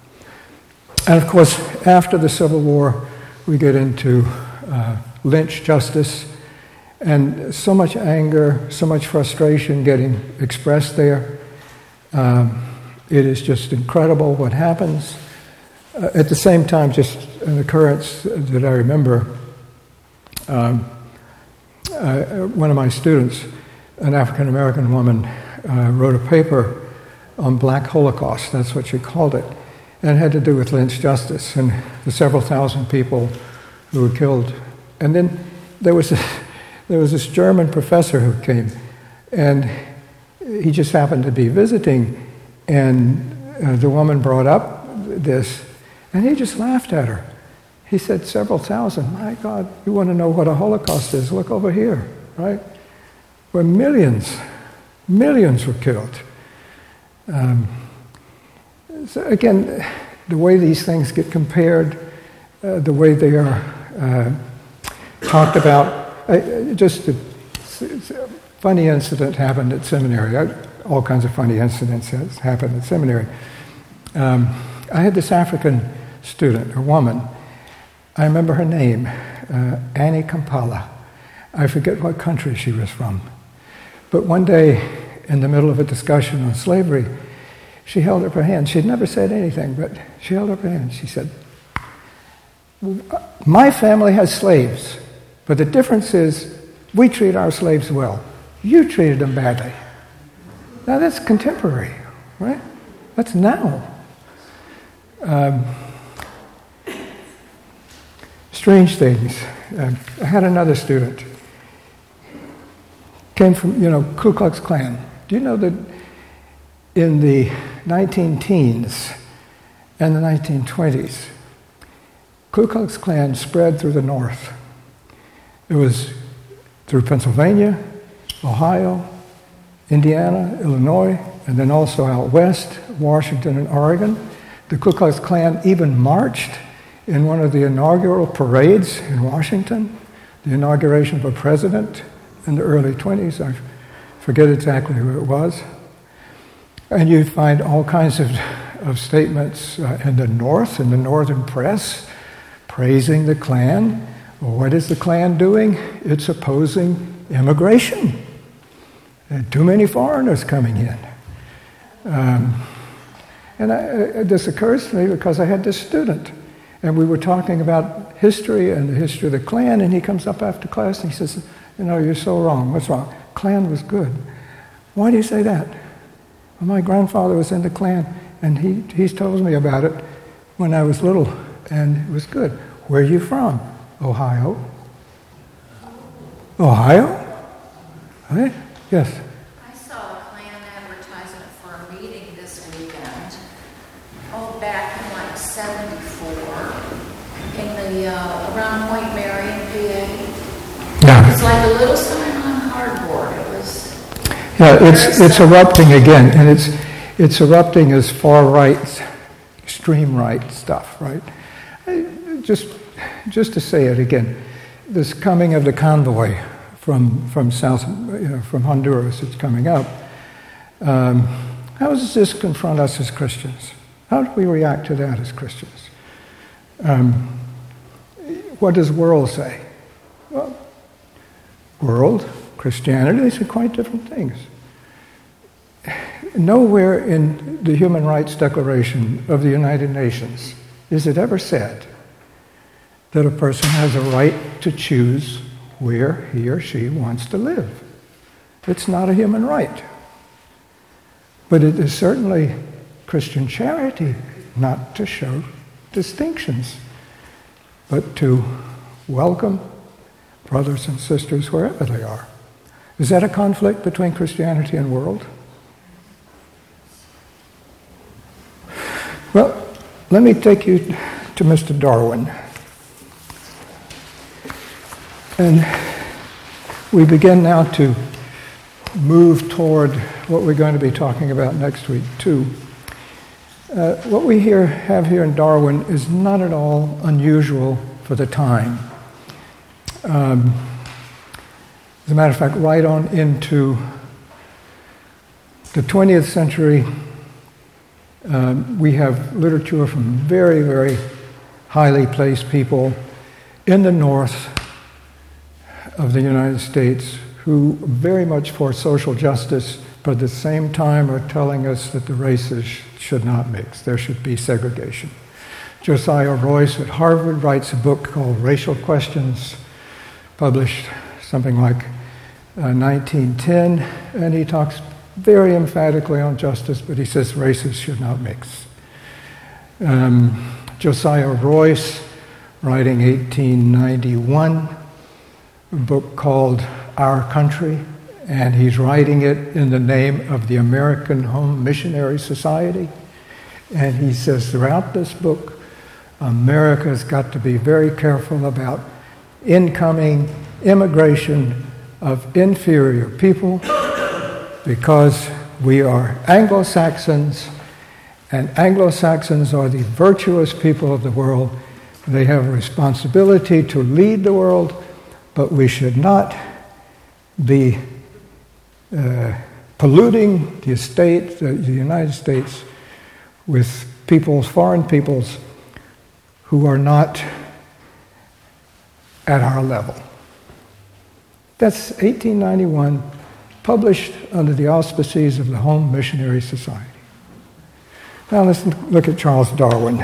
And of course, after the Civil War, we get into uh, lynch justice, and so much anger, so much frustration getting expressed there. Um, it is just incredible what happens. Uh, at the same time, just an occurrence that I remember, um, uh, one of my students, an African-American woman, uh, wrote a paper on Black Holocaust, that's what she called it, and it had to do with lynch justice and the several thousand people who were killed. And then there was a, there was this German professor who came, and he just happened to be visiting, and uh, the woman brought up this, and he just laughed at her. He said, several thousand, my God, you want to know what a Holocaust is? Look over here, right? Where millions, millions were killed. Um, so again, the way these things get compared, uh, the way they are uh, talked about, uh, just a, a funny incident happened at seminary. I, all kinds of funny incidents happened at seminary. Um, I had this African student, a woman. I remember her name, uh, Annie Kampala. I forget what country she was from. But one day, in the middle of a discussion on slavery, she held up her hand. She had never said anything, but she held up her hand. She said, my family has slaves, but the difference is we treat our slaves well. You treated them badly. Now that's contemporary, right? That's now. Um, strange things. Uh, I had another student. Came from, you know, Ku Klux Klan. Do you know that in the nineteen teens and the nineteen twenties, Ku Klux Klan spread through the North. It was through Pennsylvania, Ohio, Indiana, Illinois, and then also out west, Washington and Oregon. The Ku Klux Klan even marched in one of the inaugural parades in Washington, the inauguration of a president in the early twenties. I forget exactly who it was. And you find all kinds of, of statements uh, in the North, in the northern press, praising the Klan. Well, what is the Klan doing? It's opposing immigration. There are too many foreigners coming in. Um, and I, uh, this occurs to me because I had this student, and we were talking about history and the history of the Klan, and he comes up after class and he says, you know, you're so wrong. What's wrong? Klan was good. Why do you say that? Well, my grandfather was in the Klan, and he he's told me about it when I was little, and it was good. Where are you from? Ohio. Ohio? Right? Yes. I saw a Klan advertisement for a meeting this weekend. Oh, back in like seventy-four, in the uh, around Point Marion, P A. Yeah. It's like a little sign on cardboard. It was. Yeah, it's it's erupting again, and it's it's erupting as far right, extreme right stuff, right? Just just to say it again, this coming of the convoy from from South, you know, from Honduras, it's coming up. Um, how does this confront us as Christians? How do we react to that as Christians? Um, what does world say? Well, world, Christianity. These are quite different things. Nowhere in the Human Rights Declaration of the United Nations is it ever said that a person has a right to choose where he or she wants to live. It's not a human right. But it is certainly Christian charity not to show distinctions, but to welcome brothers and sisters wherever they are. Is that a conflict between Christianity and world? Well, let me take you to Mister Darwin. And we begin now to move toward what we're going to be talking about next week, too. Uh, what we here have here in Darwin is not at all unusual for the time. Um, as a matter of fact, right on into the twentieth century, um, we have literature from very, very highly placed people in the north of the United States who very much for social justice, but at the same time are telling us that the races should not mix. There should be segregation. Josiah Royce at Harvard writes a book called Racial Questions, published something like uh, nineteen ten, and he talks very emphatically on justice, but he says races should not mix. Um, Josiah Royce, writing eighteen ninety-one, a book called Our Country, and he's writing it in the name of the American Home Missionary Society. And he says throughout this book, America's got to be very careful about incoming immigration of inferior people because we are Anglo-Saxons, and Anglo-Saxons are the virtuous people of the world. They have a responsibility to lead the world, but we should not be uh, polluting the state, the, the United States, with peoples, foreign peoples, who are not at our level. That's eighteen ninety-one, published under the auspices of the Home Missionary Society. Now let's look at Charles Darwin.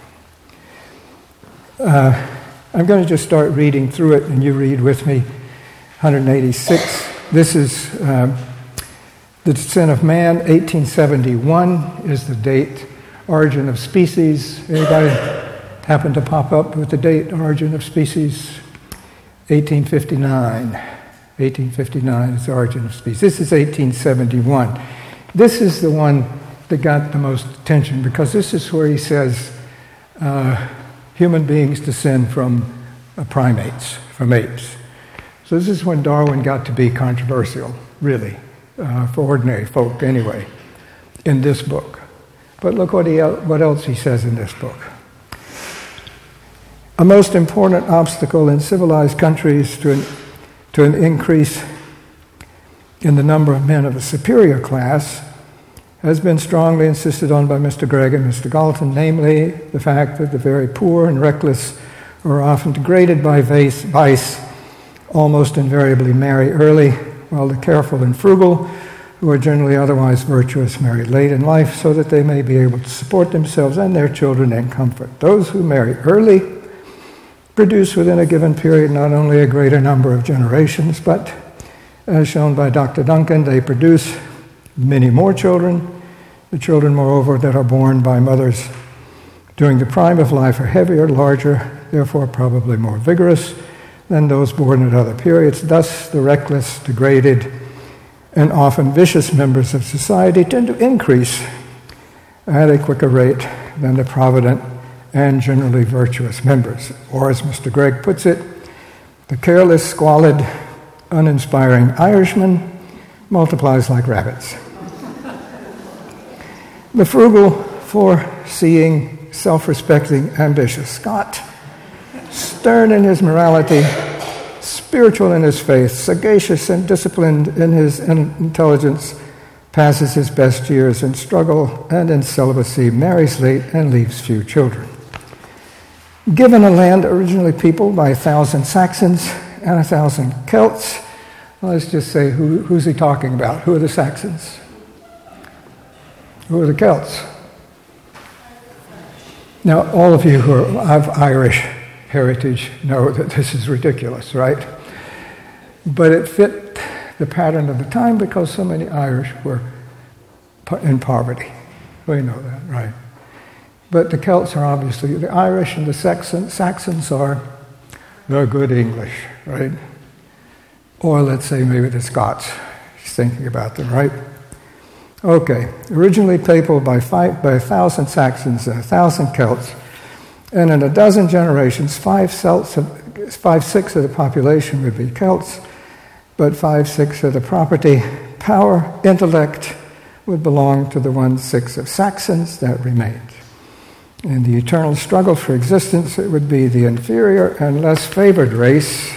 Uh, I'm going to just start reading through it, and you read with me. one eighty-six. This is uh, The Descent of Man. eighteen seventy-one is the date. Origin of Species. Anybody happen to pop up with the date Origin of Species? eighteen fifty-nine. eighteen fifty-nine is the Origin of Species. This is eighteen seventy-one. This is the one that got the most attention because this is where he says uh, human beings descend from uh, primates, from apes. So this is when Darwin got to be controversial, really, uh, for ordinary folk anyway, in this book. But look what, he, what else he says in this book. A most important obstacle in civilized countries to an, to an increase in the number of men of a superior class has been strongly insisted on by Mister Gregg and Mister Galton, namely the fact that the very poor and reckless are often degraded by vice, vice almost invariably marry early, while the careful and frugal, who are generally otherwise virtuous, marry late in life so that they may be able to support themselves and their children in comfort. Those who marry early produce within a given period not only a greater number of generations, but, as shown by Doctor Duncan, they produce many more children. The children, moreover, that are born by mothers during the prime of life are heavier, larger, therefore probably more vigorous than those born at other periods. Thus, the reckless, degraded, and often vicious members of society tend to increase at a quicker rate than the provident and generally virtuous members. Or, as Mister Gregg puts it, the careless, squalid, uninspiring Irishman multiplies like rabbits. The frugal, foreseeing, self-respecting, ambitious Scot, stern in his morality, spiritual in his faith, sagacious and disciplined in his intelligence, passes his best years in struggle and in celibacy, marries late, and leaves few children. Given a land originally peopled by a thousand Saxons and a thousand Celts, let's just say, who, who's he talking about? Who are the Saxons? Who are the Celts? Now, all of you who are of Irish heritage know that this is ridiculous, right? But it fit the pattern of the time because so many Irish were in poverty. We know that, right? But the Celts are obviously, the Irish and the Saxons, Saxons are the good English, right? Or let's say maybe the Scots. He's thinking about them, right? Okay, originally peopled by, five, by a thousand Saxons and a thousand Celts, and in a dozen generations, five, Celts, five sixths of the population would be Celts, but five sixths of the property, power, intellect would belong to the one sixth of Saxons that remained. In the eternal struggle for existence, it would be the inferior and less favored race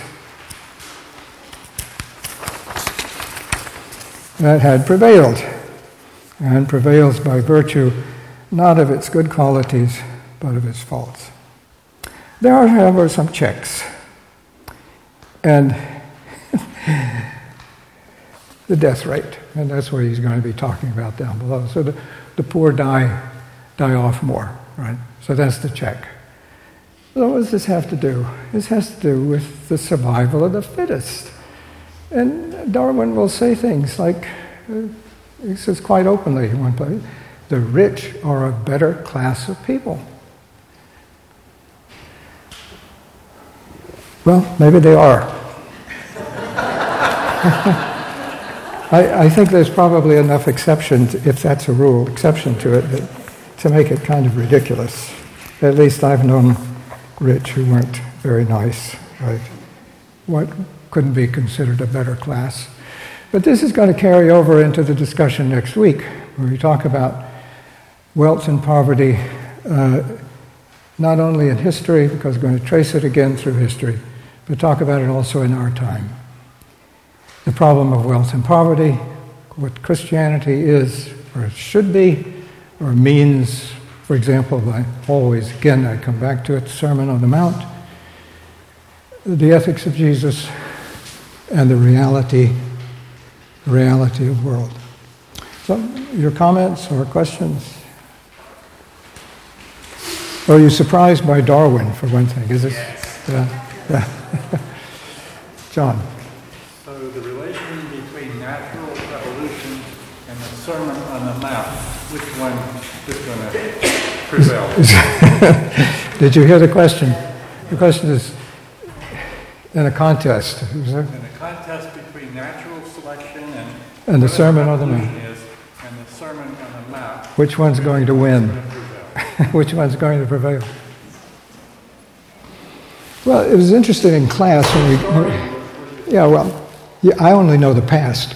that had prevailed, and prevails by virtue not of its good qualities, but of its faults. There are, however, some checks. And the death rate, and that's what he's going to be talking about down below. So the, the poor die, die off more, right? So that's the check. So what does this have to do? This has to do with the survival of the fittest. And Darwin will say things like, uh, he says quite openly in one place, the rich are a better class of people. Well, maybe they are. I, I think there's probably enough exceptions, if that's a rule, exception to it, that, to make it kind of ridiculous. At least I've known rich who weren't very nice, right? What couldn't be considered a better class. But this is going to carry over into the discussion next week, where we talk about wealth and poverty, uh, not only in history, because we're going to trace it again through history, but talk about it also in our time. The problem of wealth and poverty, what Christianity is, or should be, or means, for example, I always, again, I come back to it, Sermon on the Mount, the ethics of Jesus, and the reality, the reality of the world. So, your comments or questions? Are you surprised by Darwin, for one thing? Is it? Yes. Yeah. Yeah. John. So the relation between natural evolution and the Sermon on the Mount, which one is going to prevail? Did you hear the question? The question is in a contest. Is there? In a contest between natural selection and, and the Sermon on the Mount. Is, and the Sermon on the Mount. Which one's going to win? Which one's going to prevail? Well, it was interesting in class when we, when, yeah, well, yeah, I only know the past.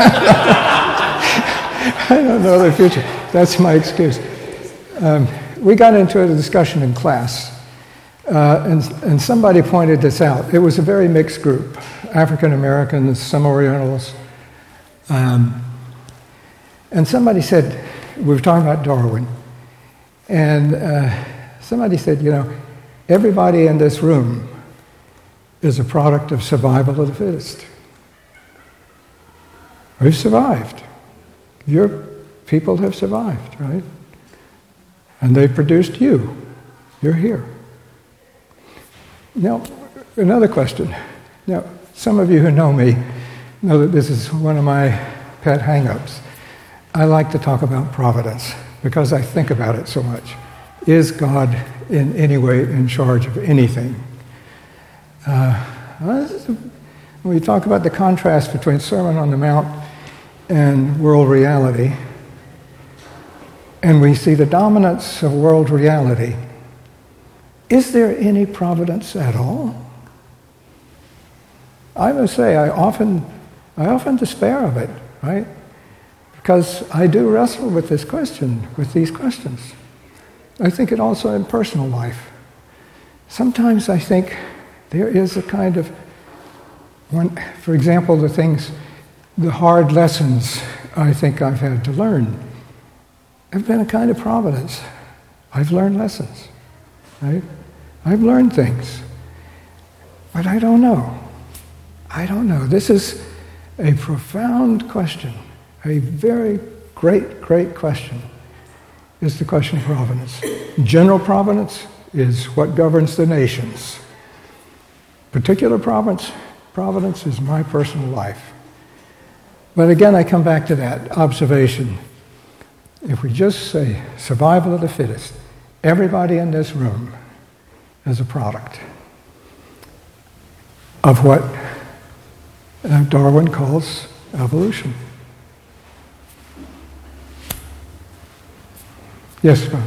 I don't know the future. That's my excuse. Um, we got into a discussion in class, uh, and, and somebody pointed this out. It was a very mixed group, African Americans, some Orientals. Um, and somebody said, we were talking about Darwin, and uh, somebody said, you know, everybody in this room is a product of survival of the fittest. We've survived. Your people have survived, right? And they've produced you. You're here. Now, another question. Now, some of you who know me know that this is one of my pet hang-ups. I like to talk about providence because I think about it so much. Is God in any way in charge of anything? Uh, when we talk about the contrast between Sermon on the Mount and world reality, and we see the dominance of world reality, is there any providence at all? I must say, I often, I often despair of it, right? Because I do wrestle with this question, with these questions. I think it also in personal life. Sometimes I think there is a kind of, when, for example, the things, the hard lessons I think I've had to learn have been a kind of providence. I've learned lessons, right? I've learned things, but I don't know. I don't know. This is, a profound question, a very great, great question, is the question of providence. General providence is what governs the nations. Particular providence, providence is my personal life. But again, I come back to that observation. If we just say survival of the fittest, everybody in this room is a product of what Darwin calls evolution. Yes, Bob?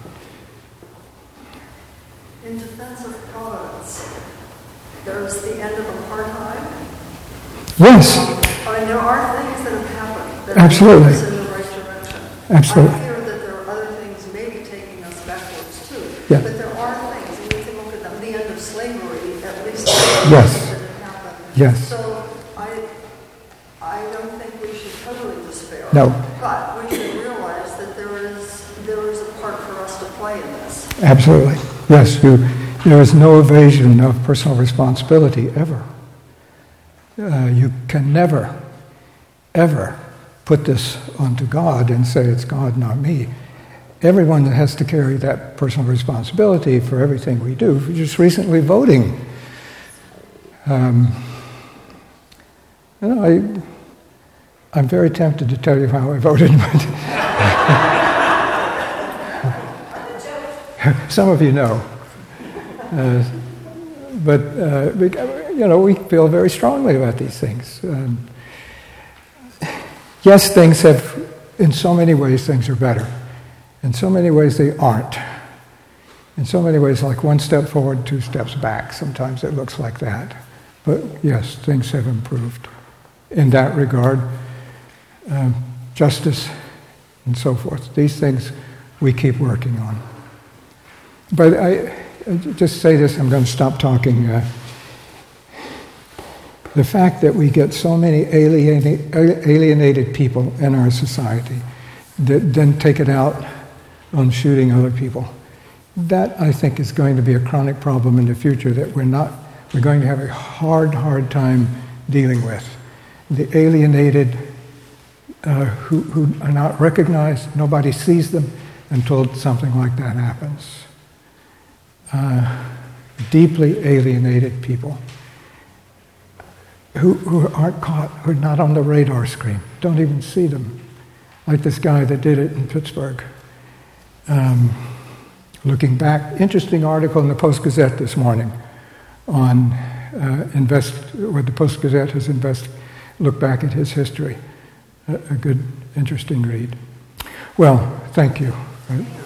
In defense of providence, there's the end of apartheid. Yes. I mean, there are things that have happened that Absolutely. are in the right direction. Absolutely. I fear that there are other things maybe taking us backwards too. Yeah. But there are things, and you can look at them, the end of slavery, at least Yes. that have happened. Yes. So I, I don't think we should totally despair. No. But we should realize that there is there is a part for us to play in this. Absolutely. Yes, you, there is no evasion of personal responsibility ever. Uh, you can never, ever put this onto God and say it's God, not me. Everyone has to carry that personal responsibility for everything we do. Just recently voting. Um, you know, I, I'm very tempted to tell you how I voted, but some of you know. Uh, but, uh, we, you know, we feel very strongly about these things. Um, yes, things have, in so many ways, things are better. In so many ways, they aren't. In so many ways, like one step forward, two steps back. Sometimes it looks like that. But yes, things have improved in that regard. Um, justice and so forth. These things we keep working on. But I, I just say this, I'm going to stop talking. Uh, the fact that we get so many alienated, alienated people in our society that then take it out on shooting other people, that I think is going to be a chronic problem in the future that we're not, we're going to have a hard, hard time dealing with. The alienated uh, who, who are not recognized, nobody sees them until something like that happens. Uh, deeply alienated people who, who aren't caught, who are not on the radar screen, don't even see them. Like this guy that did it in Pittsburgh. Um, looking back, interesting article in the Post-Gazette this morning on uh, invest, where the Post-Gazette has invest, looked back at his history. A, a good, interesting read. Well, thank you.